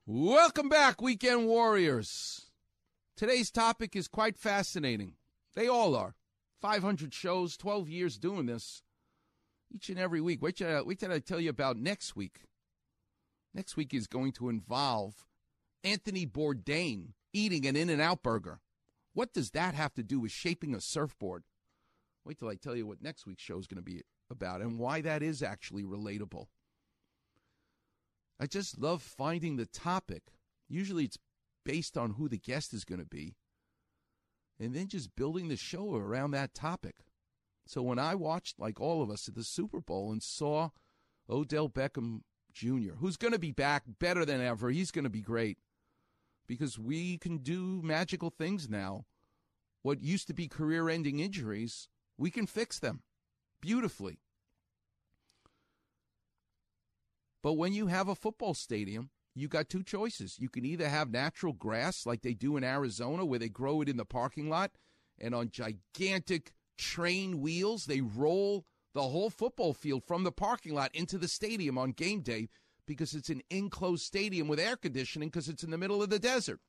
Welcome back, Weekend Warriors. Today's topic is quite fascinating. They all are. 500 shows, 12 years doing this, each and every week. Wait till I tell you about next week. Next week is going to involve Anthony Bourdain eating an In-N-Out burger. What does that have to do with shaping a surfboard? Wait till I tell you what next week's show is going to be about and why that is actually relatable. I just love finding the topic. Usually it's based on who the guest is going to be, and then just building the show around that topic. So when I watched, like all of us, at the Super Bowl and saw Odell Beckham Jr., who's going to be back better than ever, he's going to be great because we can do magical things now. What used to be career-ending injuries, we can fix them beautifully. But when you have a football stadium, you got two choices. You can either have natural grass like they do in Arizona where they grow it in the parking lot, and on gigantic train wheels, they roll the whole football field from the parking lot into the stadium on game day because it's an enclosed stadium with air conditioning because it's in the middle of the desert.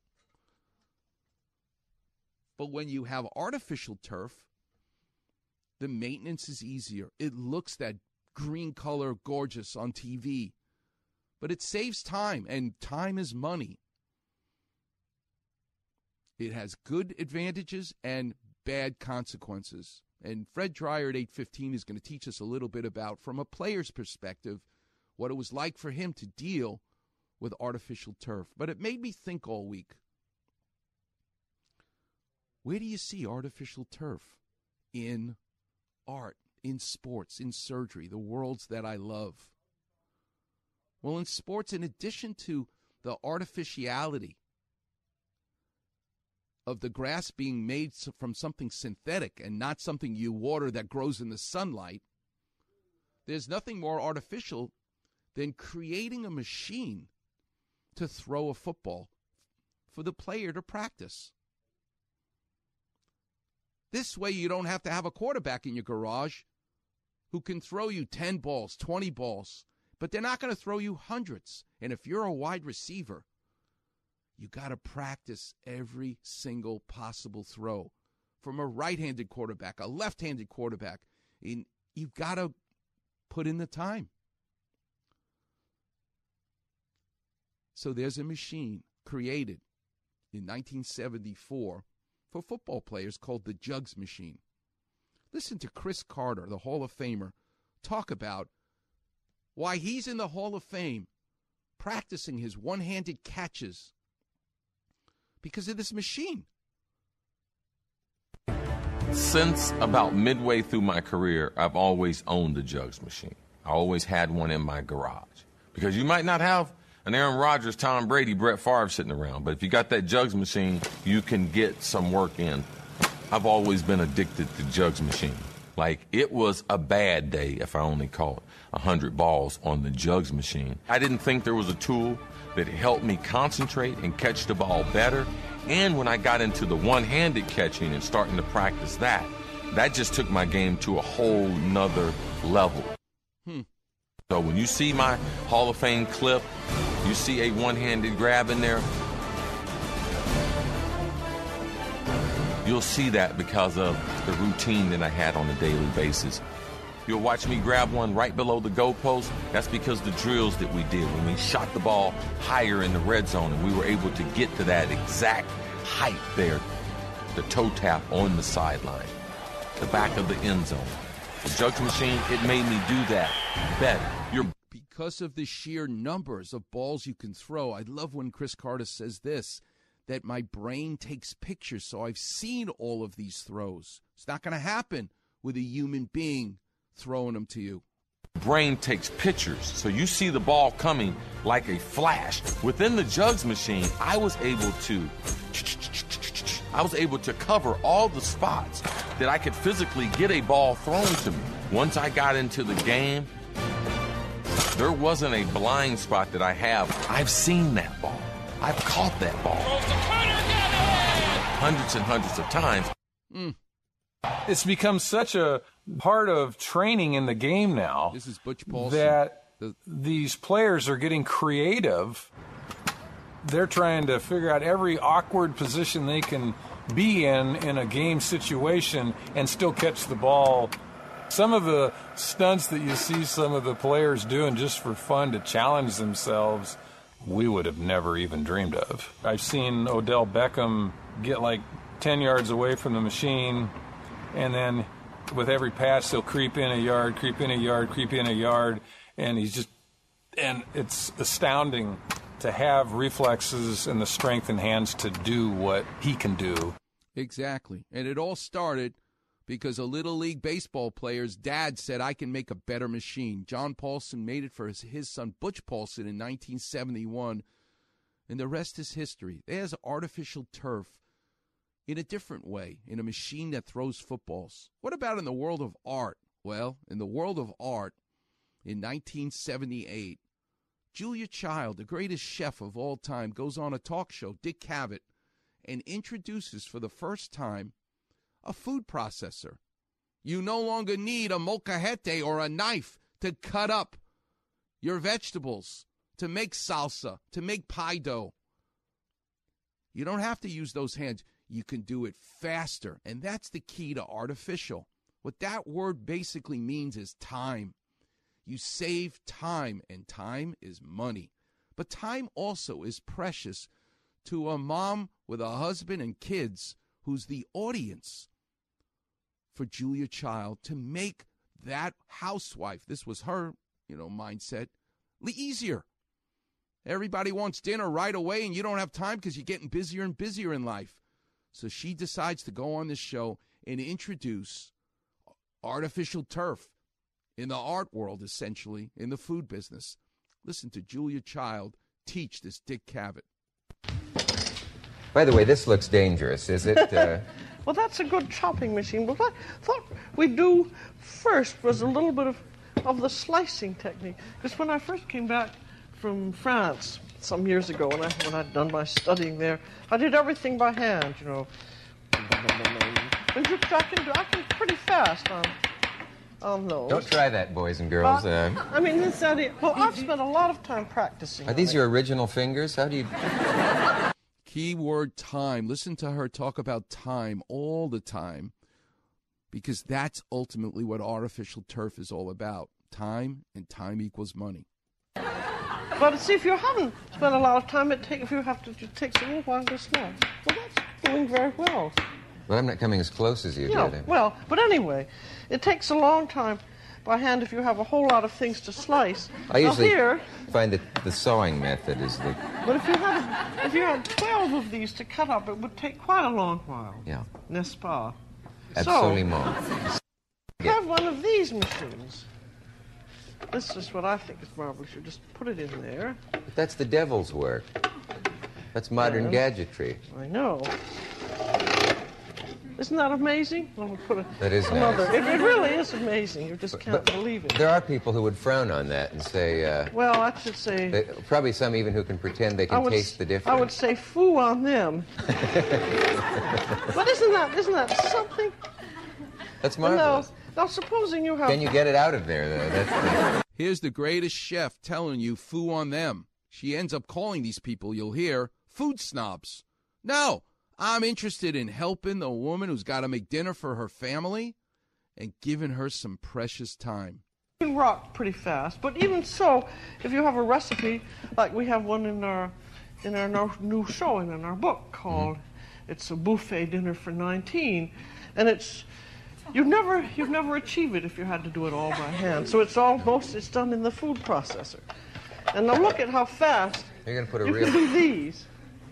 But when you have artificial turf, the maintenance is easier. It looks that green color gorgeous on TV. But it saves time, and time is money. It has good advantages and bad consequences. And Fred Dreyer at 8:15 is going to teach us a little bit about, from a player's perspective, what it was like for him to deal with artificial turf. But it made me think all week. Where do you see artificial turf? In art, in sports, in surgery, the worlds that I love. Well, in sports, in addition to the artificiality of the grass being made from something synthetic and not something you water that grows in the sunlight, there's nothing more artificial than creating a machine to throw a football for the player to practice. This way you don't have to have a quarterback in your garage who can throw you 10 balls, 20 balls, but they're not going to throw you hundreds. And if you're a wide receiver, you got to practice every single possible throw. From a right-handed quarterback, a left-handed quarterback, you've got to put in the time. So there's a machine created in 1974 for football players called the Jugs machine. Listen to Chris Carter, the Hall of Famer, talk about why he's in the Hall of Fame practicing his one-handed catches because of this machine. Since about midway through my career, I've always owned the Jugs machine. I always had one in my garage. Because you might not have an Aaron Rodgers, Tom Brady, Brett Favre sitting around, but if you got that Jugs machine, you can get some work in. I've always been addicted to Jugs machine. Like, it was a bad day if I only caught 100 balls on the Jugs machine. I didn't think there was a tool that helped me concentrate and catch the ball better. And when I got into the one-handed catching and starting to practice that just took my game to a whole nother level. So when you see my Hall of Fame clip, you see a one-handed grab in there, you'll see that because of the routine that I had on a daily basis. You'll watch me grab one right below the goalpost. That's because the drills that we did when we shot the ball higher in the red zone and we were able to get to that exact height there, the toe tap on the sideline, the back of the end zone. The Jugs machine, it made me do that better. Because of the sheer numbers of balls you can throw, I love when Chris Carter says this, that my brain takes pictures, so I've seen all of these throws. It's not going to happen with a human being throwing them to you. Brain takes pictures, so you see the ball coming like a flash. Within the Jugs machine, I was able to cover all the spots that I could physically get a ball thrown to me. Once I got into the game, there wasn't a blind spot that I have. I've seen that ball. I've caught that ball hundreds and hundreds of times. It's become such a part of training in the game now. This is Butch Paulson. That these players are getting creative they're trying to figure out every awkward position they can be in a game situation and still catch the ball. Some of the stunts that you see some of the players doing just for fun to challenge themselves, we would have never even dreamed of. I've seen Odell Beckham get like 10 yards away from the machine, and then with every pass he'll creep in a yard, creep in a yard, creep in a yard, and it's astounding to have reflexes and the strength in hands to do what he can do. Exactly. And it all started because a Little League baseball player's dad said, I can make a better machine. John Paulson made it for his son Butch Paulson in 1971, and the rest is history. There's artificial turf in a different way, in a machine that throws footballs. What about in the world of art? Well, in the world of art, in 1978, Julia Child, the greatest chef of all time, goes on a talk show, Dick Cavett, and introduces for the first time a food processor. You no longer need a molcajete or a knife to cut up your vegetables, to make salsa, to make pie dough. You don't have to use those hands. You can do it faster, and that's the key to artificial. What that word basically means is time. You save time, and time is money. But time also is precious to a mom with a husband and kids who's the audience for Julia Child to make that housewife, this was her, mindset, easier. Everybody wants dinner right away, and you don't have time because you're getting busier and busier in life. So she decides to go on this show and introduce artificial turf in the art world, essentially, in the food business. Listen to Julia Child teach this Dick Cavett. By the way, this looks dangerous, is it? Well, that's a good chopping machine. What I thought we'd do first was a little bit of the slicing technique. Because when I first came back from France some years ago, when I'd done my studying there, I did everything by hand, And I can pretty fast on those. Don't try that, boys and girls. I've spent a lot of time practicing. Are these your original fingers? How do you... Keyword time. Listen to her talk about time all the time, because that's ultimately what artificial turf is all about. Time, and time equals money. But see, if you haven't spent a lot of time, it takes a little while to slice. Well, that's doing very well. Well, I'm not coming as close as you did. Well, but anyway, it takes a long time by hand if you have a whole lot of things to slice. I usually find that the sawing method is the... But if you had 12 of these to cut up, it would take quite a long while. Yeah. N'est-ce pas? Absolument. So, have one of these machines. This is what I think is marvelous. You just put it in there. But that's the devil's work. That's modern gadgetry. I know. Isn't that amazing? That is nice. It really is amazing. You just can't believe it. There are people who would frown on that and say... well, I should say... probably some even who can pretend they can taste the difference. I would say foo on them. But isn't that something? That's marvelous. Now, supposing you have... Can you get it out of there, though? Here's the greatest chef telling you foo on them. She ends up calling these people, you'll hear, food snobs. No, I'm interested in helping the woman who's got to make dinner for her family and giving her some precious time. You can rock pretty fast, but even so, if you have a recipe, like we have one in our new show and in our book called It's a Buffet Dinner for 19, and it's... You'd never achieve it if you had to do it all by hand. So it's done in the food processor. And now look at how fast You're going to put you can do these.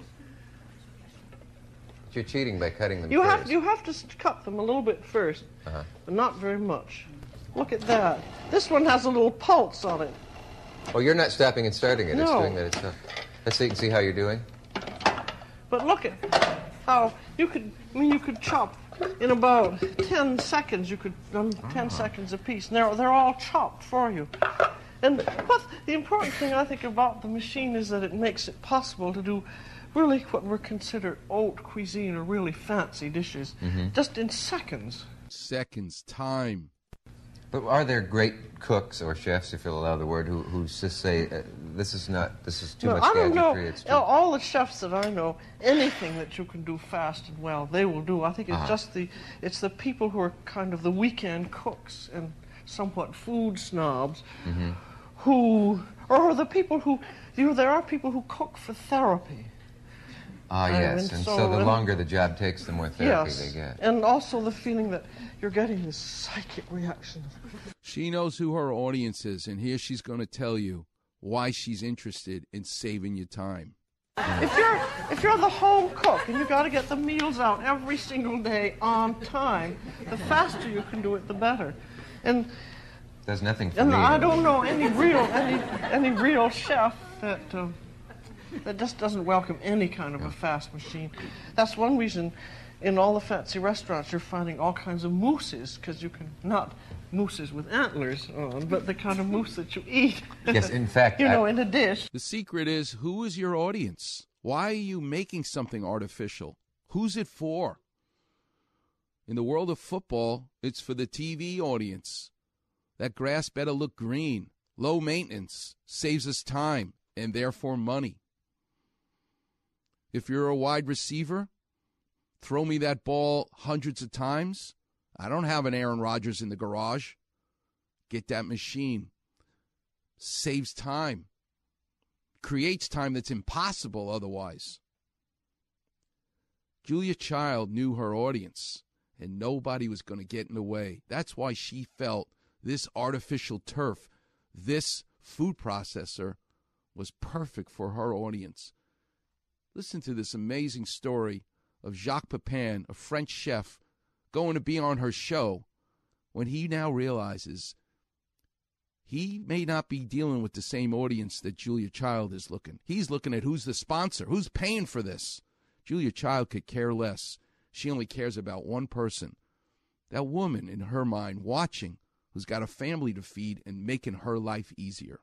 But you're cheating by cutting them first. You have to cut them a little bit first, but not very much. Look at that. This one has a little pulse on it. Oh, you're not stopping and starting it. No. It's doing that itself. Let's see, see how you're doing. But look at how you could chop in about 10 seconds. You could run 10 seconds apiece. And they're all chopped for you. And the important thing I think about the machine is that it makes it possible to do really what were considered haute cuisine or really fancy dishes just in seconds. Seconds, time. But are there great cooks or chefs, if you'll allow the word, who just say, this is too much I don't know. gadgetry? It's too... All the chefs that I know, anything that you can do fast and well, they will do. I think it's just it's the people who are kind of the weekend cooks and somewhat food snobs or the people who, there are people who cook for therapy. Yes, and so the longer the job takes, the more therapy they get. And also the feeling that you're getting this psychic reaction. She knows who her audience is, and here she's going to tell you why she's interested in saving you time. If you're the home cook and you got to get the meals out every single day on time, the faster you can do it, the better. And there's nothing for and me. I don't know any real chef that just doesn't welcome any kind of a fast machine. That's one reason in all the fancy restaurants you're finding all kinds of mousses, because you can, not mousses with antlers on, but the kind of mousse that you eat. Yes, in fact. in a dish. The secret is, who is your audience? Why are you making something artificial? Who's it for? In the world of football, it's for the TV audience. That grass better look green, low maintenance, saves us time, and therefore money. If you're a wide receiver, throw me that ball hundreds of times. I don't have an Aaron Rodgers in the garage. Get that machine. Saves time. Creates time that's impossible otherwise. Julia Child knew her audience, and nobody was going to get in the way. That's why she felt this artificial turf, this food processor, was perfect for her audience. Listen to this amazing story of Jacques Pepin, a French chef, going to be on her show when he now realizes he may not be dealing with the same audience that Julia Child is looking. He's looking at who's the sponsor, who's paying for this. Julia Child could care less. She only cares about one person, that woman in her mind watching, who's got a family to feed and making her life easier.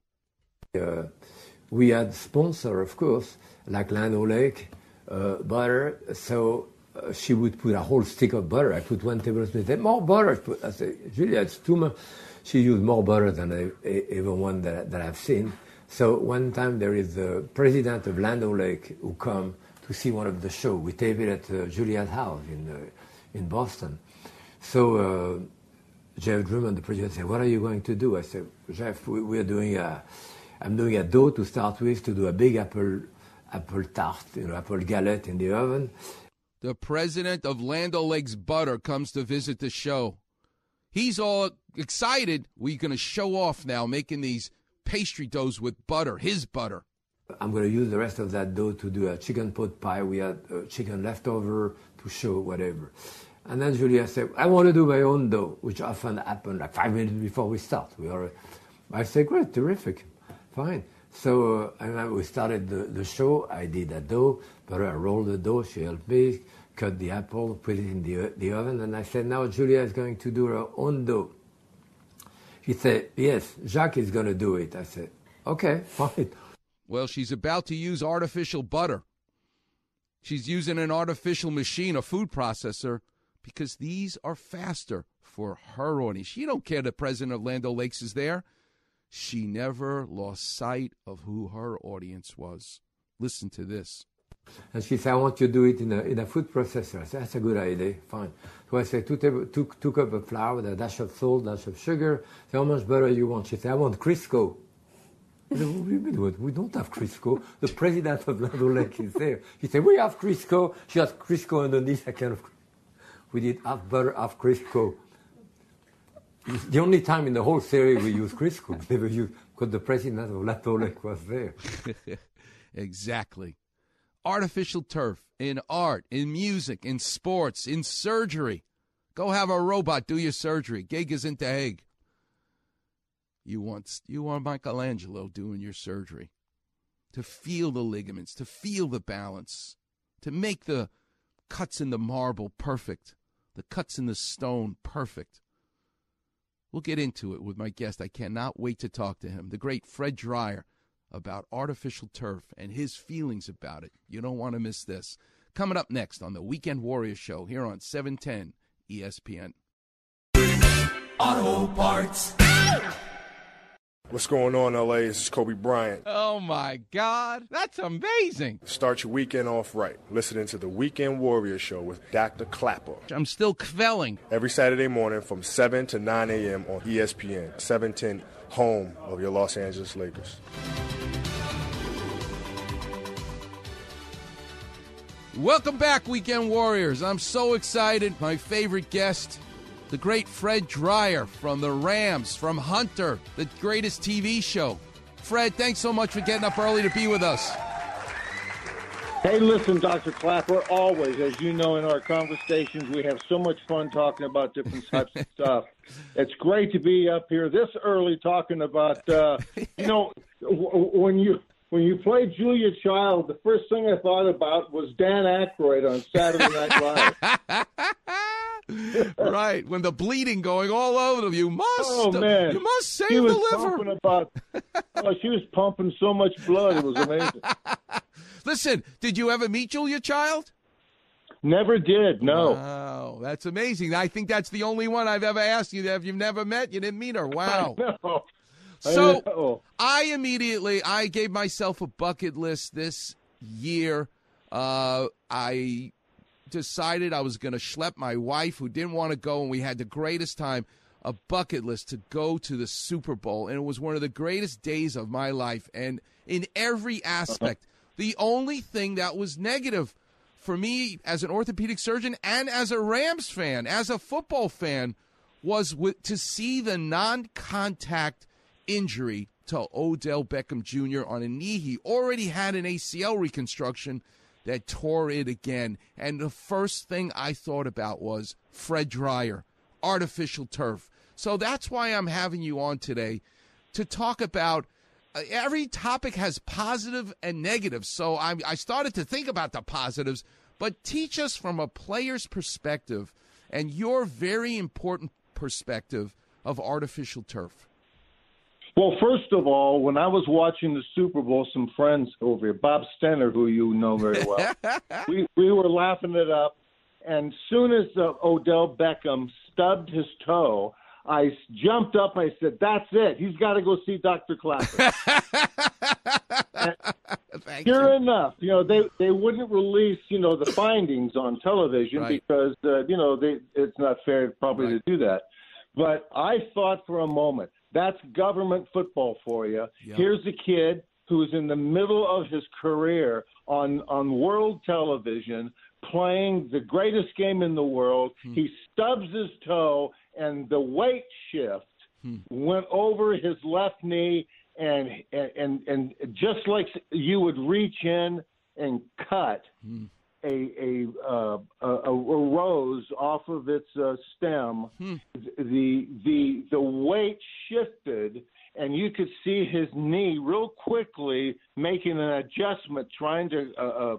We had sponsor, of course, like Land O'Lake, butter. So she would put a whole stick of butter. I put 1 tablespoon. More butter. I said, Julia, it's too much. She used more butter than even one that I've seen. So one time there is the president of Land O'Lake who come to see one of the show. We taped it at Julia's house in Boston. So Jeff Drummond, the president, said, "What are you going to do?" I said, "Jeff, we're doing I'm doing a dough to start with to do a big apple tart, apple galette in the oven." The president of Land O'Lakes Butter comes to visit the show. He's all excited. We're going to show off now, making these pastry doughs with butter, his butter. I'm going to use the rest of that dough to do a chicken pot pie. We had chicken leftover to show whatever. And then Julia said, "I want to do my own dough," which often happened like 5 minutes before we start. I said, "Great, terrific, fine." So we started the show. I did a dough, but I rolled the dough. She helped me, cut the apple, put it in the oven. And I said, "Now Julia is going to do her own dough." She said, "Yes, Jacques is going to do it." I said, "Okay, fine." Well, she's about to use artificial butter. She's using an artificial machine, a food processor, because these are faster for her audience. She don't care the president of Land O'Lakes is there. She never lost sight of who her audience was. Listen to this. And she said, "I want you to do it in a food processor." I said, "That's a good idea, fine." So I said, two cups of flour, a dash of salt, a dash of sugar. I said, "How much butter you want?" She said, "I want Crisco." I said, "We don't have Crisco." The president of Land O'Lakes is there. He said, "We have Crisco." She has Crisco underneath a can of. We did half butter, half Crisco. It's the only time in the whole series we use Crisco. We never used, because the president of Land O'Lakes was there. Exactly. Artificial turf in art, in music, in sports, in surgery. Go have a robot do your surgery. Gig is into Hague. You want Michelangelo doing your surgery. To feel the ligaments, to feel the balance, to make the cuts in the marble perfect, the cuts in the stone perfect. We'll get into it with my guest. I cannot wait to talk to him, the great Fred Dreyer, about artificial turf and his feelings about it. You don't want to miss this. Coming up next on the Weekend Warrior Show here on 710 ESPN. Auto Parts. What's going on, LA? This is Kobe Bryant. Oh, my God. That's amazing. Start your weekend off right. Listening to the Weekend Warrior Show with Dr. Clapper. I'm still kvelling. Every Saturday morning from 7 to 9 a.m. on ESPN, 710, home of your Los Angeles Lakers. Welcome back, Weekend Warriors. I'm so excited. My favorite guest, the great Fred Dryer from the Rams, from Hunter, the greatest TV show. Fred, thanks so much for getting up early to be with us. Hey, listen, Dr. Clapper, always, as you know, in our conversations, we have so much fun talking about different types of stuff. It's great to be up here this early talking about, when you played Julia Child, the first thing I thought about was Dan Aykroyd on Saturday Night Live. Right, when the bleeding going all over them, you must save the liver. She was pumping so much blood, it was amazing. Listen, did you ever meet Julia Child? Never did, no. Wow, that's amazing. I think that's the only one I've ever asked you. If you've never met, you didn't meet her. Wow. No. So I gave myself a bucket list this year. I decided I was going to schlep my wife, who didn't want to go, and we had the greatest time, a bucket list to go to the Super Bowl. And it was one of the greatest days of my life. And in every aspect, the only thing that was negative for me as an orthopedic surgeon and as a Rams fan, as a football fan, was to see the non-contact injury to Odell Beckham Jr. on a knee. He already had an ACL reconstruction that tore it again. And the first thing I thought about was Fred Dryer, artificial turf. So that's why I'm having you on today to talk about every topic has positive and negative. So I started to think about the positives, but teach us from a player's perspective and your very important perspective of artificial turf. Well, first of all, when I was watching the Super Bowl, some friends over here, Bob Stenner, who you know very well, we were laughing it up. And soon as Odell Beckham stubbed his toe, I jumped up. I said, "That's it. He's got to go see Dr. Clapper." Sure enough, they wouldn't release, the findings on television because, it's not fair probably to do that. But I thought for a moment, that's government football for you. Yep. Here's a kid who's in the middle of his career on world television playing the greatest game in the world. He stubs his toe, and the weight shift went over his left knee, and just like you would reach in and cut a rose off of its stem, the weight shifted, and you could see his knee real quickly making an adjustment, trying to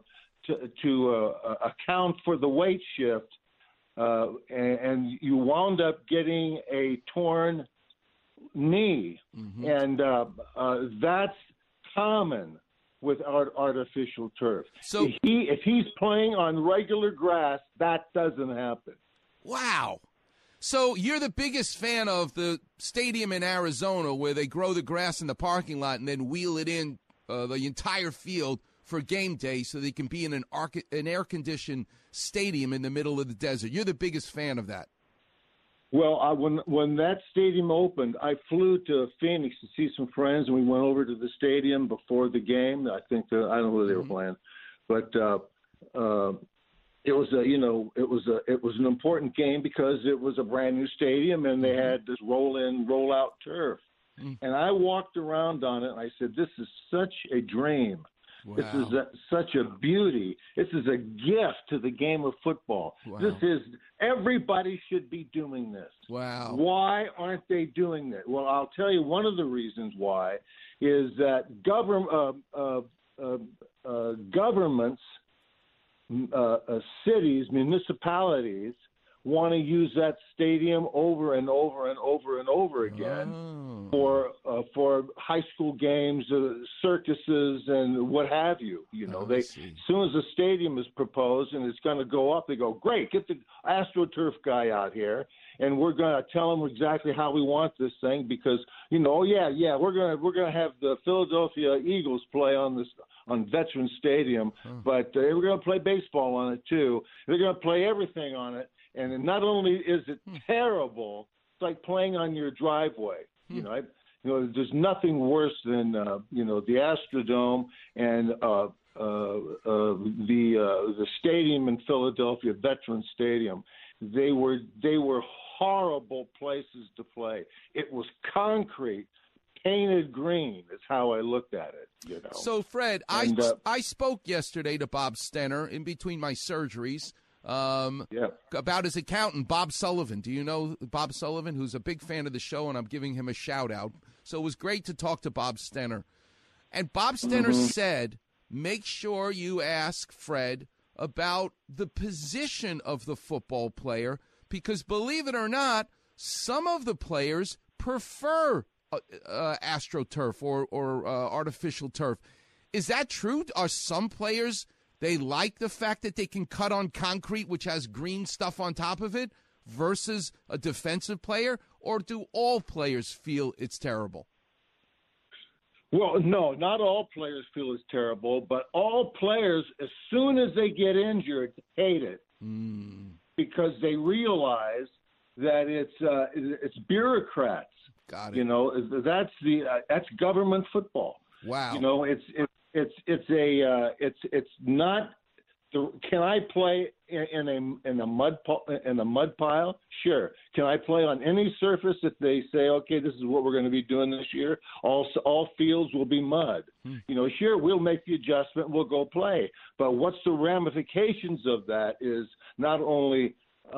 account for the weight shift, and you wound up getting a torn knee, and that's common with artificial turf. So if he's playing on regular grass, that doesn't happen. Wow. So you're the biggest fan of the stadium in Arizona where they grow the grass in the parking lot and then wheel it in the entire field for game day so they can be in an air-conditioned stadium in the middle of the desert. You're the biggest fan of that. Well, when that stadium opened, I flew to Phoenix to see some friends, and we went over to the stadium before the game. I don't know who they were playing, but it was an important game because it was a brand new stadium, and they had this roll-in, roll-out turf. And I walked around on it, and I said, "This is such a dream. Wow. This is such a beauty. This is a gift to the game of football. Wow. Everybody should be doing this. Wow. Why aren't they doing it? Well, I'll tell you one of the reasons why is that governments, cities, municipalities want to use that stadium over and over and over and over again for high school games, circuses, and what have you. You know, as soon as the stadium is proposed and it's going to go up, they go, great, get the AstroTurf guy out here, and we're going to tell him exactly how we want this thing because, you know, we're going to have the Philadelphia Eagles play on Veterans Stadium, but we're going to play baseball on it too. They're going to play everything on it. And not only is it terrible, it's like playing on your driveway. You know, there's nothing worse than the Astrodome and the stadium in Philadelphia, Veterans Stadium. They were horrible places to play. It was concrete, painted green. Is how I looked at it. You know. So Fred, I spoke yesterday to Bob Stenner in between my surgeries. About his accountant, Bob Sullivan. Do you know Bob Sullivan, who's a big fan of the show, and I'm giving him a shout-out. So it was great to talk to Bob Stenner. And Bob Stenner said, make sure you ask Fred about the position of the football player, because believe it or not, some of the players prefer AstroTurf or artificial turf. Is that true? Are some players... they like the fact that they can cut on concrete, which has green stuff on top of it, versus a defensive player? Or do all players feel it's terrible? Well, no, not all players feel it's terrible, but all players, as soon as they get injured, hate it because they realize that it's bureaucrats. Got it. You know, that's government football. Wow. You know, it's not. Can I play in a mud pile? Sure. Can I play on any surface if they say, okay, this is what we're going to be doing this year? All fields will be mud. You know, sure, we'll make the adjustment. We'll go play. But what's the ramifications of that is not only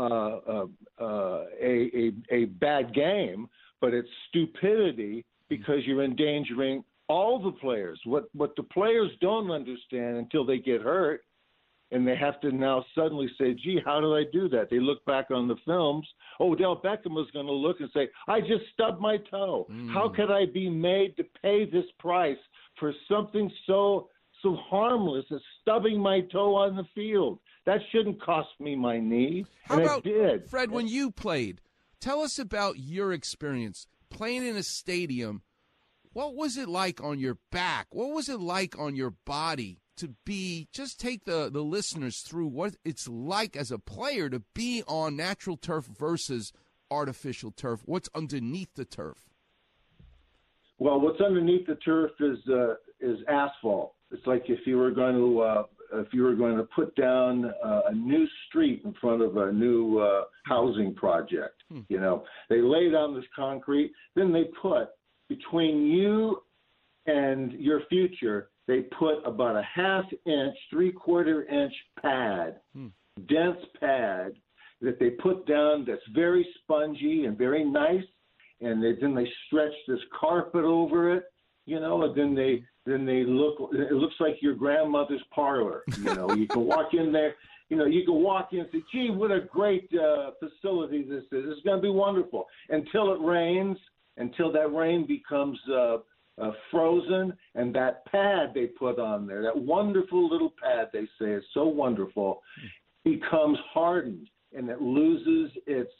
a bad game, but it's stupidity because you're endangering all the players. What the players don't understand until they get hurt, and they have to now suddenly say, gee, how did I do that? They look back on the films. Odell Beckham was going to look and say, I just stubbed my toe. How could I be made to pay this price for something so harmless as stubbing my toe on the field? That shouldn't cost me my knee. How about, it did. Fred, when you played, tell us about your experience playing in a stadium. What was it like on your back? What was it like on your body to be, just take the listeners through what it's like as a player to be on natural turf versus artificial turf? What's underneath the turf? Well, what's underneath the turf is asphalt. It's like if you were going to put down a new street in front of a new housing project. You know, they lay down this concrete, then they put between you and your future, they put about a half-inch, three-quarter-inch pad, dense pad, that they put down that's very spongy and very nice, and then they stretch this carpet over it, you know, and then they look. It looks like your grandmother's parlor. You know, you can walk in there. You know, you can walk in and say, "Gee, what a great facility this is! It's going to be wonderful." Until it rains, until that rain becomes frozen, and that pad they put on there, that wonderful little pad they say is so wonderful, becomes hardened, and it loses its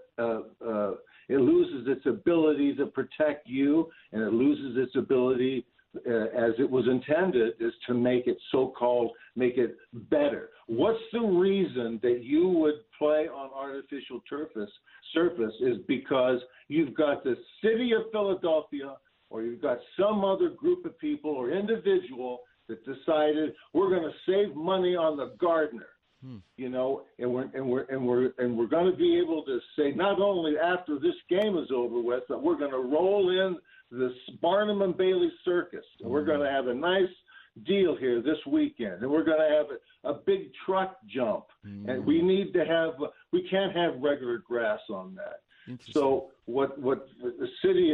ability to protect you, and it loses its ability, as it was intended, is to make it better. What's the reason that you would play on artificial surface is because you've got the city of Philadelphia, or you've got some other group of people or individual that decided we're going to save money on the gardener. You know, and we're going to be able to say, not only after this game is over with, but we're going to roll in the Barnum and Bailey circus, and we're going to have a nice deal here this weekend, and we're going to have a big truck jump, and we can't have regular grass on that. So what the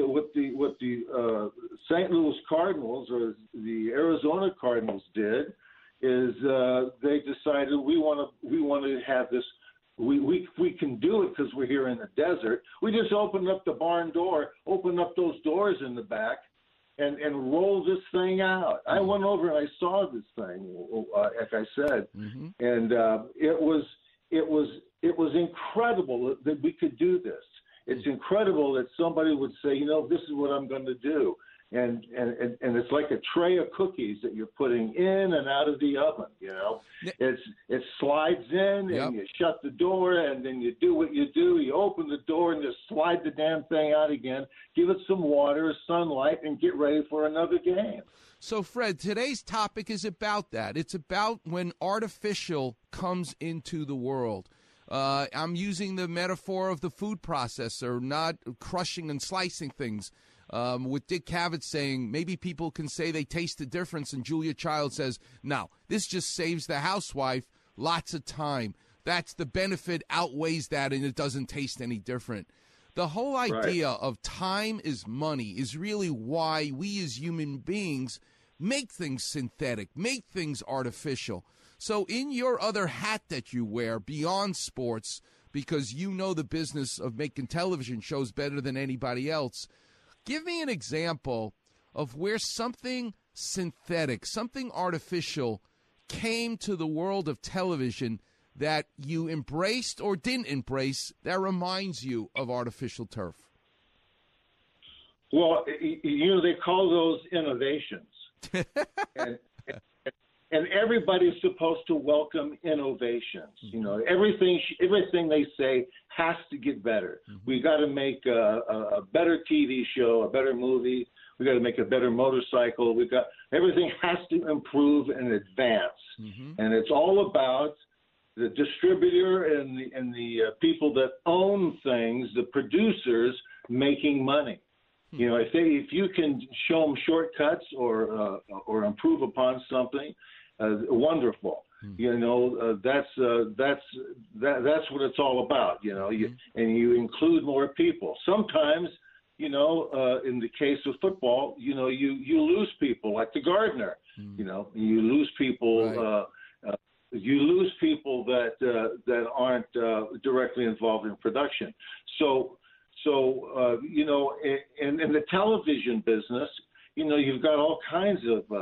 St. Louis Cardinals or the Arizona Cardinals did is they decided we want to have this we can do it because we're here in the desert. We just open up the barn door, open up those doors in the back, and roll this thing out. I went over and I saw this thing, like I said, and it was incredible that we could do this. It's incredible that somebody would say, this is what I'm going to do. And it's like a tray of cookies that you're putting in and out of the oven, It slides in and you shut the door and then you do what you do. You open the door and just slide the damn thing out again, give it some water, sunlight, and get ready for another game. So, Fred, today's topic is about that. It's about when artificial comes into the world. I'm using the metaphor of the food processor, not crushing and slicing things. With Dick Cavett saying maybe people can say they taste the difference, and Julia Child says, no, this just saves the housewife lots of time. That's the benefit outweighs that, and it doesn't taste any different. The whole idea of time is money is really why we as human beings make things synthetic, make things artificial. So in your other hat that you wear beyond sports, because you know the business of making television shows better than anybody else, give me an example of where something synthetic, something artificial came to the world of television that you embraced or didn't embrace that reminds you of artificial turf. Well, they call those innovations. And everybody's supposed to welcome innovations. Everything they say has to get better. We got to make a better TV show, a better movie. We got to make a better motorcycle. Everything has to improve and advance. And it's all about the distributor and the people that own things, the producers, making money. If you can show them shortcuts or improve upon something, wonderful. That's what it's all about. And you include more people. Sometimes, in the case of football, you lose people like the gardener. You lose people. You lose people that aren't directly involved in production. So in the television business, you've got all kinds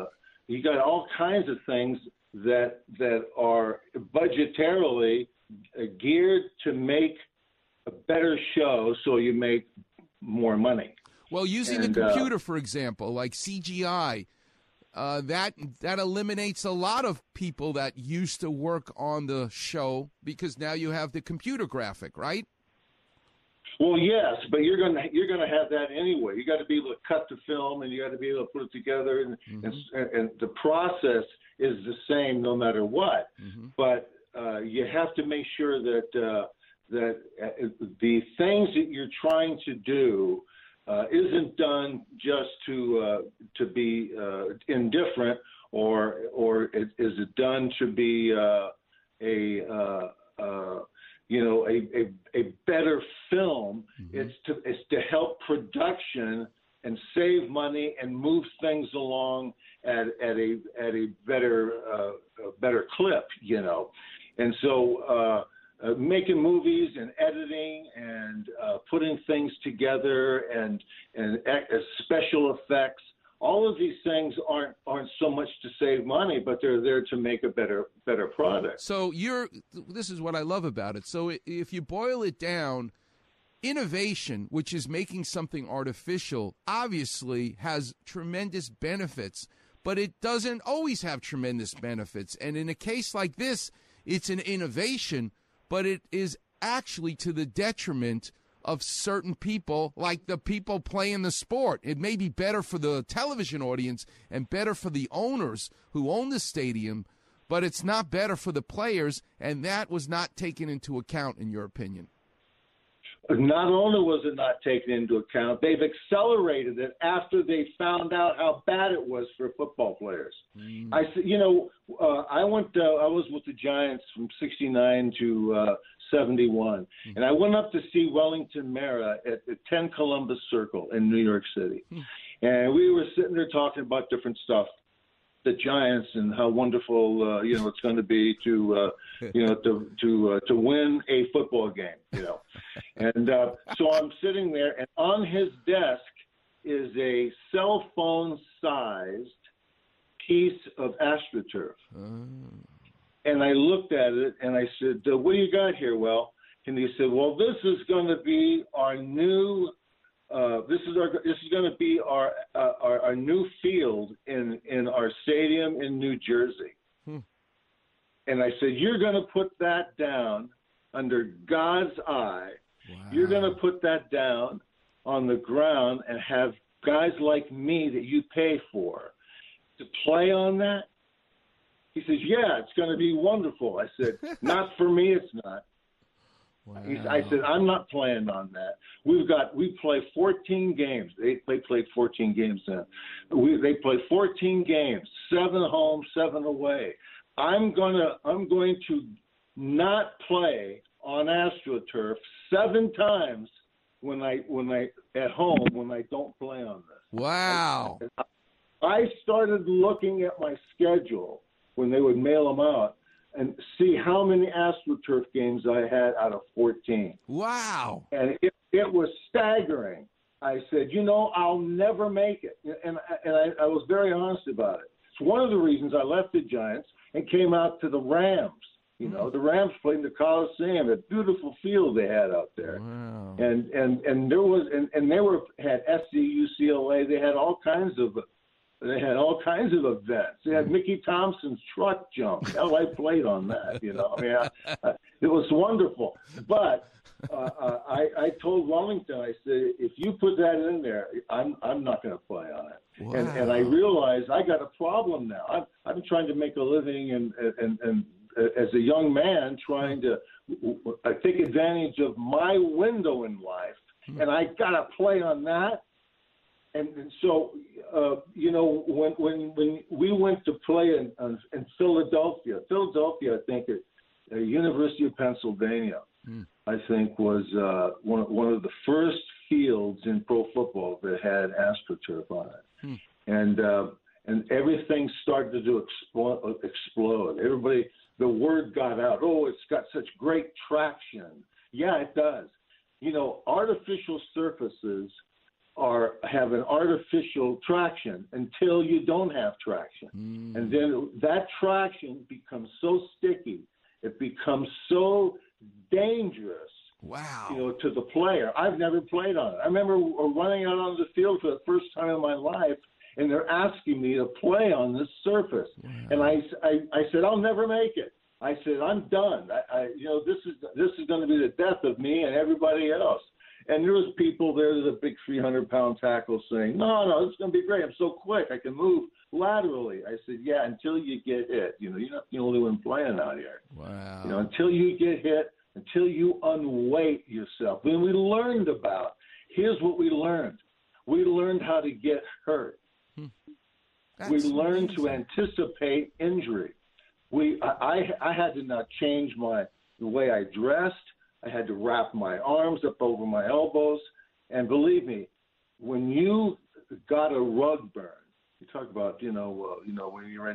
of things that are budgetarily geared to make a better show, so you make more money. Well, using the computer, for example, like CGI, that eliminates a lot of people that used to work on the show because now you have the computer graphic, right? Well, yes, but you're gonna have that anyway. You got to be able to cut the film, and you got to be able to put it together, and the process is the same no matter what. But you have to make sure that the things that you're trying to do isn't done just to be indifferent, or is it done to be a better film. It's to help production and save money and move things along at a better clip, And so making movies and editing and putting things together and special effects. All of these things aren't so much to save money, but they're there to make a better product. So this is what I love about it. So if you boil it down, innovation, which is making something artificial, obviously has tremendous benefits, but it doesn't always have tremendous benefits. And in a case like this, it's an innovation, but it is actually to the detriment of certain people, like the people playing the sport. It may be better for the television audience and better for the owners who own the stadium, but it's not better for the players, and that was not taken into account, in your opinion. Not only was it not taken into account, they've accelerated it after they found out how bad it was for football players. I was with the Giants from 69 to 71, and I went up to see Wellington Mara at the 10 Columbus Circle in New York City. And we were sitting there talking about different stuff. the Giants and how wonderful it's going to be to win a football game. And so I'm sitting there, and on his desk is a cell phone sized piece of AstroTurf. And I looked at it and I said, "What do you got here?" Well, and he said, "Well, this is going to be our new." This is going to be our new field in our stadium in New Jersey. And I said, "You're going to put that down under God's eye. Wow. You're going to put that down on the ground and have guys like me that you pay for to play on that?" He says, "Yeah, it's going to be wonderful." I said, "Not for me, it's not." Wow. I said, "I'm not playing on that. We play 14 games. They played 14 games then. They play 14 games, 7 home, 7 away. I'm going to not play on AstroTurf 7 times when I at home when I don't play on this." Wow. I started looking at my schedule when they would mail them out and see how many AstroTurf games I had out of 14. Wow. And it was staggering. I said, I'll never make it. And I was very honest about it. It's one of the reasons I left the Giants and came out to the Rams. The Rams played in the Coliseum, a beautiful field they had out there. Wow. And there was and they had SC, UCLA, they had all kinds of events. They had Mickey Thompson's truck jump. Hell, I played on that. It was wonderful. But I told Wellington, I said, "If you put that in there, I'm not going to play on it." Wow. And I realized I got a problem now. I've been trying to make a living and as a young man trying to take advantage of my window in life, and I got to play on that. And so, when we went to play in Philadelphia, I think at University of Pennsylvania, I think was one of the first fields in pro football that had AstroTurf on it, and everything started to explode. Everybody, the word got out. Oh, it's got such great traction. Yeah, it does. Artificial surfaces have an artificial traction until you don't have traction. And then that traction becomes so sticky, it becomes so dangerous. Wow. To the player. I've never played on it. I remember running out on the field for the first time in my life, and they're asking me to play on this surface. Wow. And I said, "I'll never make it." I said, "I'm done. This is going to be the death of me and everybody else." And there was people there with a big 300-pound tackle saying, no, this is going to be great. I'm so quick. I can move laterally. I said, yeah, until you get hit. You're not the only one playing out here. Wow. Until you get hit, until you unweight yourself. When we learned here's what we learned. We learned how to get hurt. We learned to anticipate injury. I had to now change the way I dressed. I had to wrap my arms up over my elbows. And believe me, when you got a rug burn, you talk about, when you're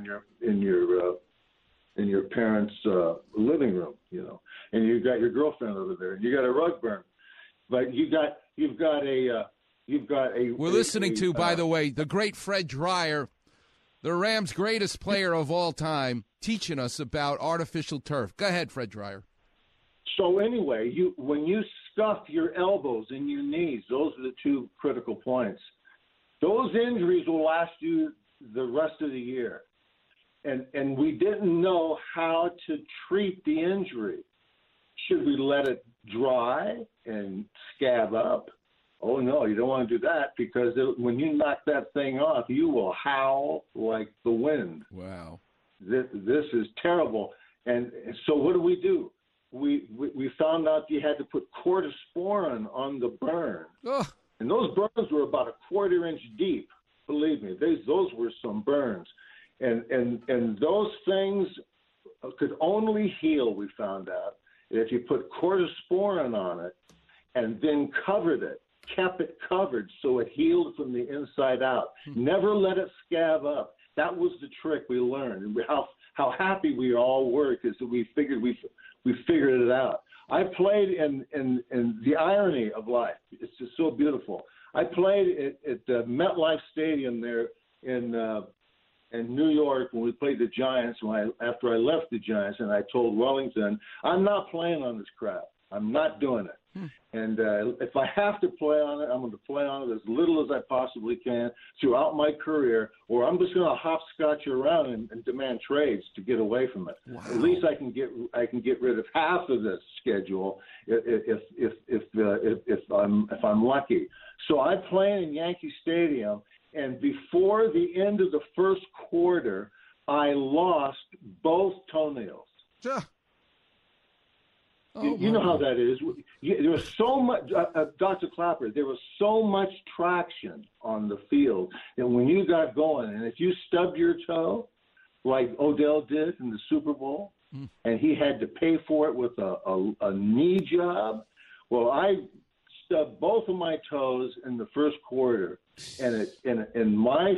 in your parents' living room, and you got your girlfriend over there, and you got a rug burn, but you've got a. We're listening to, by the way, the great Fred Dryer, the Rams' greatest player of all time, teaching us about artificial turf. Go ahead, Fred Dryer. So anyway, when you scuff your elbows and your knees, those are the 2 critical points. Those injuries will last you the rest of the year. And we didn't know how to treat the injury. Should we let it dry and scab up? Oh, no, you don't want to do that because when you knock that thing off, you will howl like the wind. Wow. This is terrible. And so what do? We found out you had to put cortisporin on the burn. Ugh. And those burns were about a 1/4 inch deep. Believe me, those were some burns. And those things could only heal, we found out, if you put cortisporin on it and then kept it covered so it healed from the inside out. Never let it scab up. That was the trick we learned. And how happy we all were because we figured it out. I played in the irony of life. It's just so beautiful. I played at MetLife Stadium there in New York when we played the Giants. After I left the Giants, and I told Wellington, I'm not playing on this crap. I'm not doing it. And if I have to play on it, I'm going to play on it as little as I possibly can throughout my career, or I'm just going to hopscotch around and demand trades to get away from it. Wow. At least I can get rid of half of this schedule if I'm lucky. So I played in Yankee Stadium, and before the end of the first quarter, I lost both toenails. You know how that is. There was so much, Dr. Clapper, there was so much traction on the field that when you got going, and if you stubbed your toe, like Odell did in the Super Bowl, and he had to pay for it with a knee job, well, I stubbed both of my toes in the first quarter, and my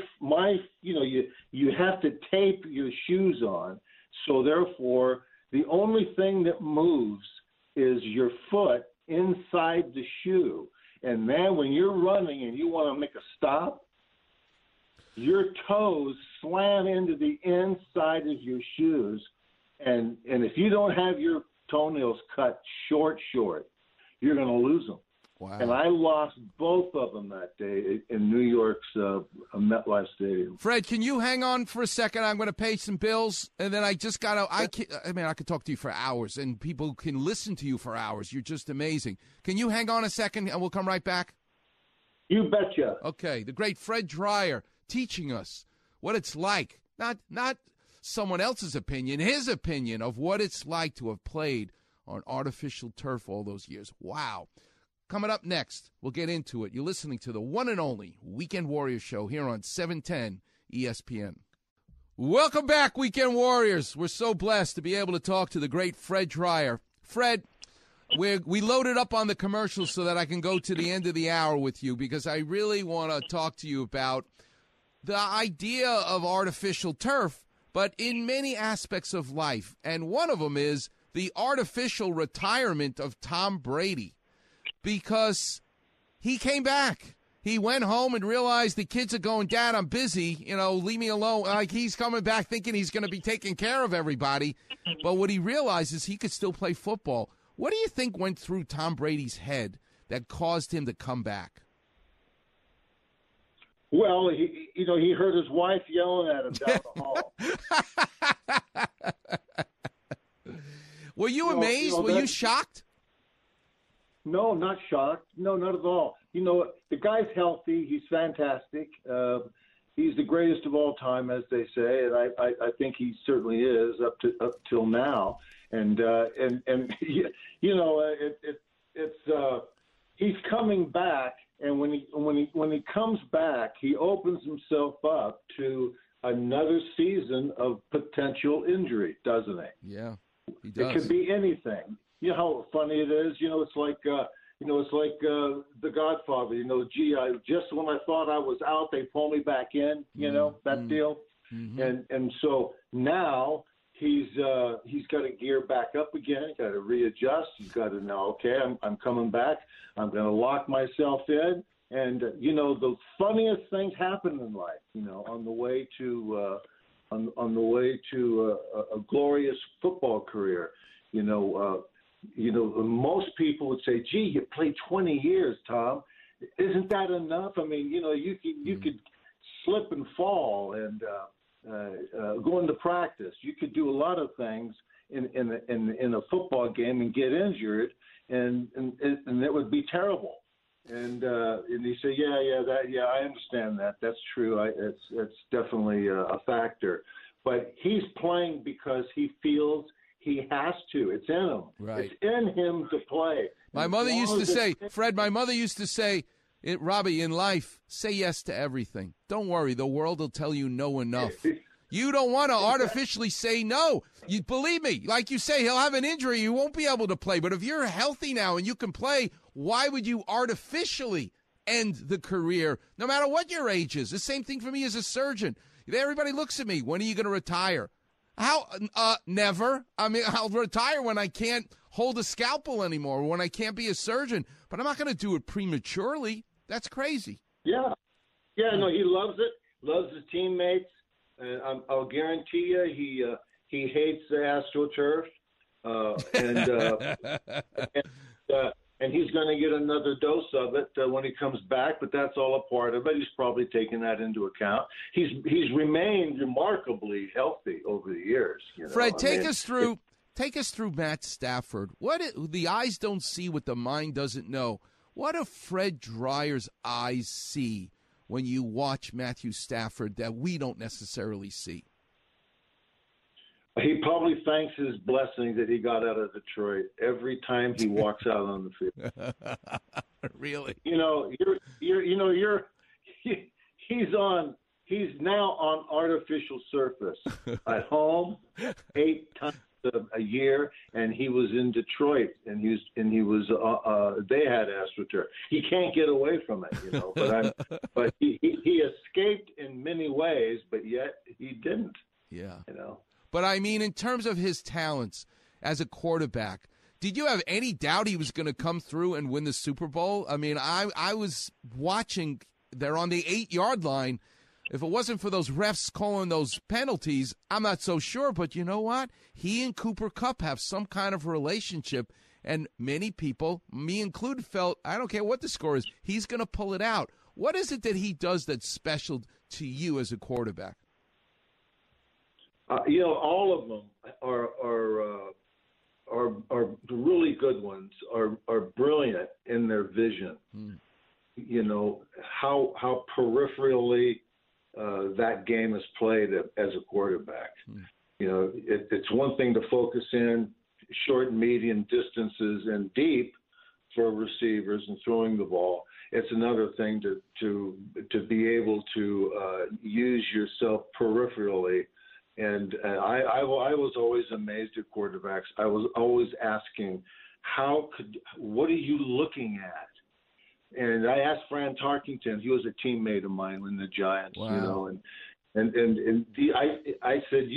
you have to tape your shoes on, so therefore the only thing that moves is your foot inside the shoe. And then when you're running and you want to make a stop, your toes slam into the inside of your shoes. And if you don't have your toenails cut short, you're going to lose them. Wow. And I lost both of them that day in New York's MetLife Stadium. Fred, can you hang on for a second? I'm going to pay some bills, and then I just got to – I could talk to you for hours, and people can listen to you for hours. You're just amazing. Can you hang on a second, and we'll come right back? You betcha. Okay, the great Fred Dryer teaching us what it's like, not someone else's opinion, his opinion of what it's like to have played on artificial turf all those years. Wow. Coming up next, we'll get into it. You're listening to the one and only Weekend Warriors show here on 710 ESPN. Welcome back, Weekend Warriors. We're so blessed to be able to talk to the great Fred Dryer. Fred, we loaded up on the commercials so that I can go to the end of the hour with you because I really want to talk to you about the idea of artificial turf, but in many aspects of life. And one of them is the artificial retirement of Tom Brady. Because he came back. He went home and realized the kids are going, Dad, I'm busy. Leave me alone. Like he's coming back thinking he's going to be taking care of everybody. But what he realized is he could still play football. What do you think went through Tom Brady's head that caused him to come back? Well, he heard his wife yelling at him down the hall. Were you amazed? Were you shocked? No, not shocked. No, not at all. The guy's healthy. He's fantastic. He's the greatest of all time, as they say, and I think he certainly is up till now. And he's coming back, and when he comes back, he opens himself up to another season of potential injury, doesn't he? Yeah, he does. It could be anything. You know how funny it is. It's like The Godfather. Just when I thought I was out, they pull me back in. That deal. Mm-hmm. And so now he's got to gear back up again. He's got to readjust. He's got to know, okay, I'm coming back. I'm going to lock myself in. And the funniest things happen in life. On the way to a glorious football career. Most people would say, gee, you played 20 years, Tom. Isn't that enough? I mean, you could slip and fall and go into practice. You could do a lot of things in a football game and get injured, and it would be terrible. And you say, I understand that. That's true. It's definitely a factor. But he's playing because he feels he has to. It's in him. Right. It's in him to play. My mother used to say, Fred, Robbie, in life, say yes to everything. Don't worry. The world will tell you no enough. You don't want to artificially say no. You believe me. Like you say, he'll have an injury. You won't be able to play. But if you're healthy now and you can play, why would you artificially end the career, no matter what your age is? The same thing for me as a surgeon. Everybody looks at me. When are you going to retire? How? Never. I mean, I'll retire when I can't hold a scalpel anymore, when I can't be a surgeon. But I'm not going to do it prematurely. That's crazy. Yeah. Yeah, no, he loves it, loves his teammates. I'll guarantee you he hates the AstroTurf. And he's going to get another dose of it when he comes back, but that's all a part of it. He's probably taken that into account. He's remained remarkably healthy over the years. Fred, take us through Matt Stafford. The eyes don't see what the mind doesn't know. What do Fred Dreyer's eyes see when you watch Matthew Stafford that we don't necessarily see? He probably thanks his blessing that he got out of Detroit every time he walks out on the field. Really? He's now on artificial surface at home 8 times a year, and he was in Detroit, and they had AstroTurf. He can't get away from it, but he escaped in many ways, but yet he didn't. Yeah. But, I mean, in terms of his talents as a quarterback, did you have any doubt he was going to come through and win the Super Bowl? I mean, I was watching. They're on the 8-yard line. If it wasn't for those refs calling those penalties, I'm not so sure. But you know what? He and Cooper Kupp have some kind of relationship, and many people, me included, felt, I don't care what the score is, he's going to pull it out. What is it that he does that's special to you as a quarterback? All of them are really good ones. Are brilliant in their vision. How peripherally that game is played as a quarterback. It's one thing to focus in short and medium distances and deep for receivers and throwing the ball. It's another thing to be able to use yourself peripherally. And I was always amazed at quarterbacks. I was always asking, what are you looking at? And I asked Fran Tarkington. He was a teammate of mine in the Giants. Wow. I said,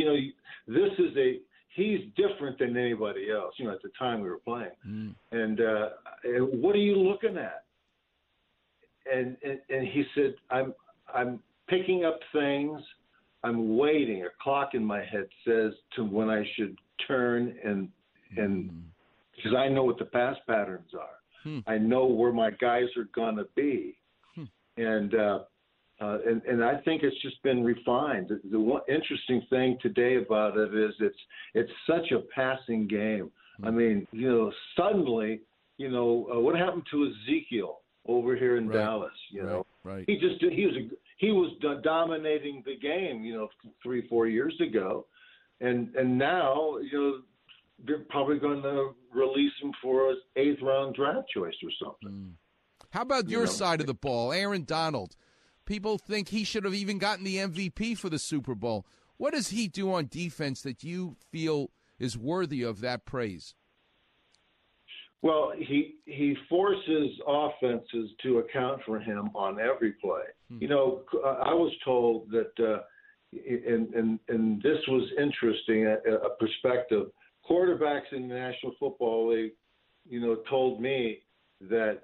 he's different than anybody else. At the time we were playing. And what are you looking at? And he said, I'm picking up things. I'm waiting. A clock in my head says to when I should turn and because I know what the pass patterns are. I know where my guys are gonna be, and I think it's just been refined. The one interesting thing today about it is it's such a passing game. I mean, suddenly, what happened to Ezekiel over here in Dallas? Right. He was dominating the game, 3-4 years ago, and now they're probably going to release him for an 8th round draft choice or something. How about your side of the ball, Aaron Donald? People think he should have even gotten the MVP for the Super Bowl. What does he do on defense that you feel is worthy of that praise? Well, he forces offenses to account for him on every play. I was told that, and this was interesting, a perspective. Quarterbacks in the National Football League, told me that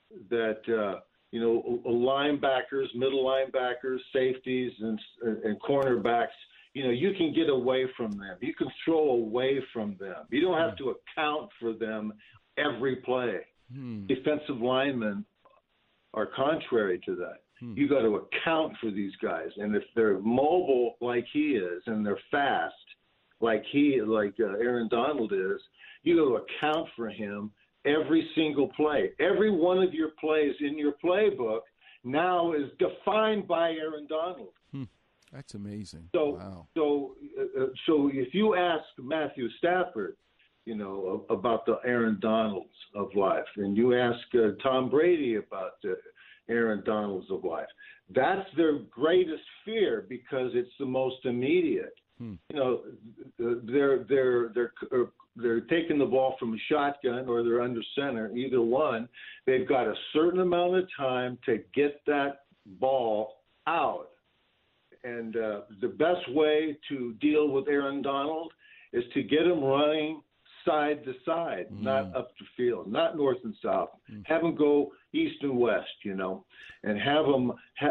linebackers, middle linebackers, safeties, and cornerbacks, you can get away from them. You can throw away from them. You don't have to account for them every play. Defensive linemen are contrary to that. You got to account for these guys, and if they're mobile like he is, and they're fast like Aaron Donald is, you got to account for him every single play. Every one of your plays in your playbook now is defined by Aaron Donald. That's amazing. So if you ask Matthew Stafford, about the Aaron Donalds of life, and you ask Tom Brady about the Aaron Donalds of life, that's their greatest fear because it's the most immediate. They're taking the ball from a shotgun or they're under center, either one. They've got a certain amount of time to get that ball out. the best way to deal with Aaron Donald is to get him running side to side, not up the field, not north and south. Have him go east and west, and have him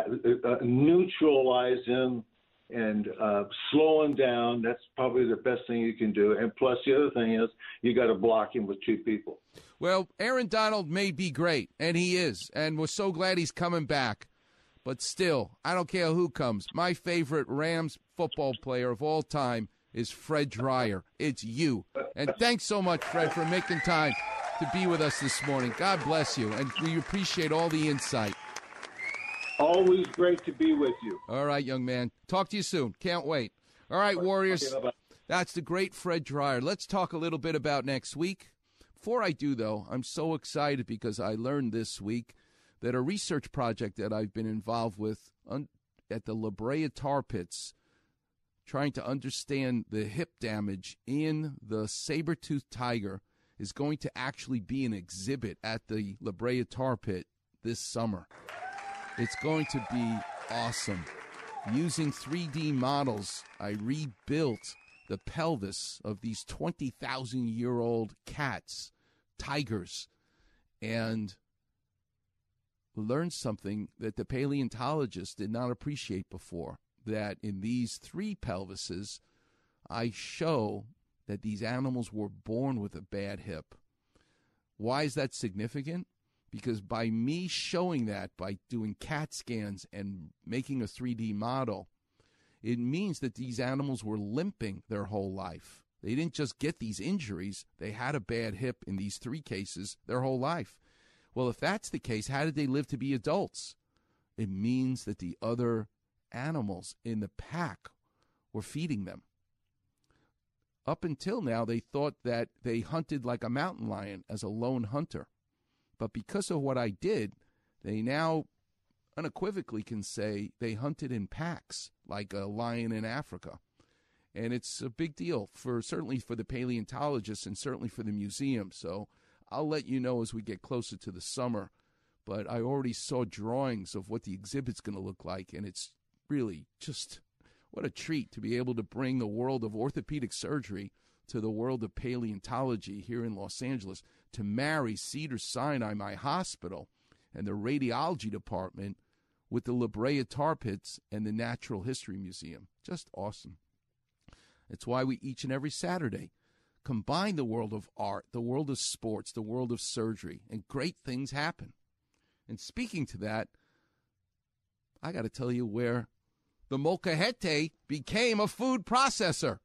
neutralize him and slow him down. That's probably the best thing you can do. And plus, the other thing is you got to block him with two people. Well, Aaron Donald may be great, and he is, and we're so glad he's coming back. But still, I don't care who comes. My favorite Rams football player of all time is Fred Dryer. It's you. And thanks so much, Fred, for making time to be with us this morning. God bless you, and we appreciate all the insight. Always great to be with you. All right, young man. Talk to you soon. Can't wait. All right, Warriors. Okay, that's the great Fred Dryer. Let's talk a little bit about next week. Before I do, though, I'm so excited because I learned this week that a research project that I've been involved with at the La Brea Tar Pits, trying to understand the hip damage in the saber-toothed tiger, is going to actually be an exhibit at the La Brea Tar Pit this summer. It's going to be awesome. Using 3D models, I rebuilt the pelvis of these 20,000-year-old cats, tigers, and learned something that the paleontologists did not appreciate before, that in these three pelvises, I show that these animals were born with a bad hip. Why is that significant? Because by me showing that, by doing CAT scans and making a 3D model, it means that these animals were limping their whole life. They didn't just get these injuries. They had a bad hip in these three cases their whole life. Well, if that's the case, how did they live to be adults? It means that the other animals in the pack were feeding them. Up until now, they thought that they hunted like a mountain lion as a lone hunter. But because of what I did, they now unequivocally can say they hunted in packs like a lion in Africa. And it's a big deal, certainly for the paleontologists and certainly for the museum. So I'll let you know as we get closer to the summer. But I already saw drawings of what the exhibit's going to look like, and it's really just what a treat to be able to bring the world of orthopedic surgery to the world of paleontology here in Los Angeles, to marry Cedars-Sinai, my hospital, and the radiology department with the La Brea Tar Pits and the Natural History Museum. Just awesome. It's why we each and every Saturday combine the world of art, the world of sports, the world of surgery, and great things happen. And speaking to that, I got to tell you where the molcajete became a food processor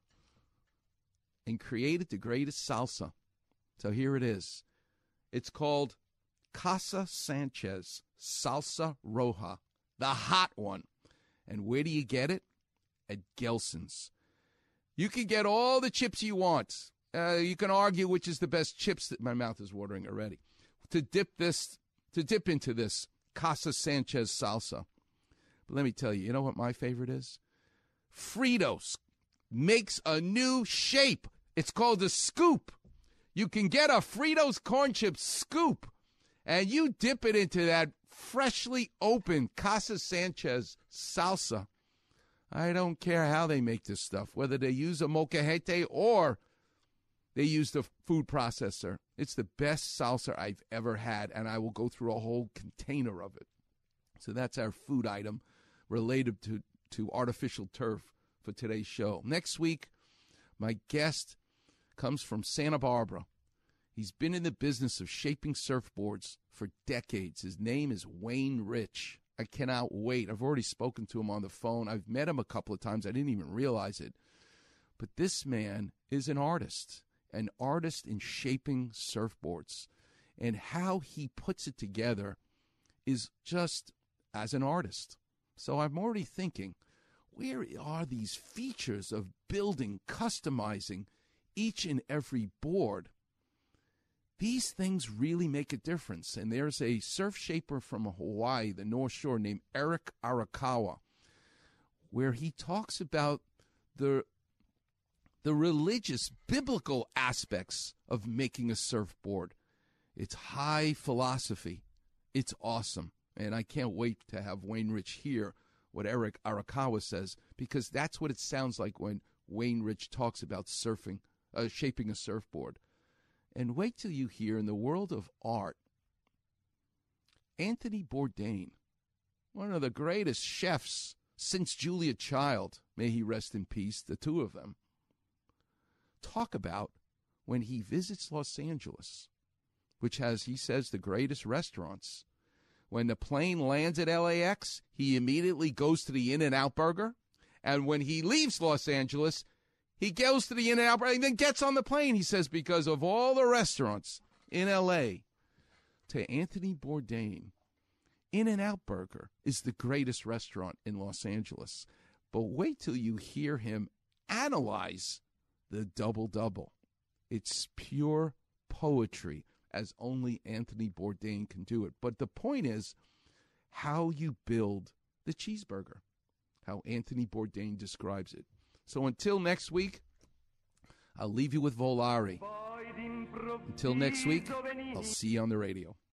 and created the greatest salsa. So here it is. It's called Casa Sanchez Salsa Roja, the hot one. And where do you get it? At Gelson's. You can get all the chips you want. You can argue which is the best chips. My mouth is watering already. To dip into this Casa Sanchez salsa. But let me tell you, you know what my favorite is? Fritos makes a new shape. It's called a scoop. You can get a Fritos corn chip scoop, and you dip it into that freshly opened Casa Sanchez salsa. I don't care how they make this stuff, whether they use a molcajete or they use the food processor. It's the best salsa I've ever had, and I will go through a whole container of it. So that's our food item related to artificial turf for today's show. Next week, my guest comes from Santa Barbara. He's been in the business of shaping surfboards for decades. His name is Wayne Rich. I cannot wait. I've already spoken to him on the phone. I've met him a couple of times. I didn't even realize it. But this man is an artist in shaping surfboards. And how he puts it together is just as an artist. So I'm already thinking, where are these features of building, customizing each and every board? These things really make a difference. And there's a surf shaper from Hawaii, the North Shore, named Eric Arakawa, where he talks about the religious, biblical aspects of making a surfboard. It's high philosophy. It's awesome. And I can't wait to have Wayne Rich here what Eric Arakawa says, because that's what it sounds like when Wayne Rich talks about surfing, shaping a surfboard. And wait till you hear in the world of art, Anthony Bourdain, one of the greatest chefs since Julia Child, may he rest in peace, the two of them, talk about when he visits Los Angeles, which has, he says, the greatest restaurants. When the plane lands at LAX, he immediately goes to the In-N-Out Burger. And when he leaves Los Angeles, he goes to the In-N-Out Burger and then gets on the plane, he says, because of all the restaurants in L.A. To Anthony Bourdain, In-N-Out Burger is the greatest restaurant in Los Angeles. But wait till you hear him analyze the double-double. It's pure poetry, as only Anthony Bourdain can do it. But the point is how you build the cheeseburger, how Anthony Bourdain describes it. So until next week, I'll leave you with Volare. Until next week, I'll see you on the radio.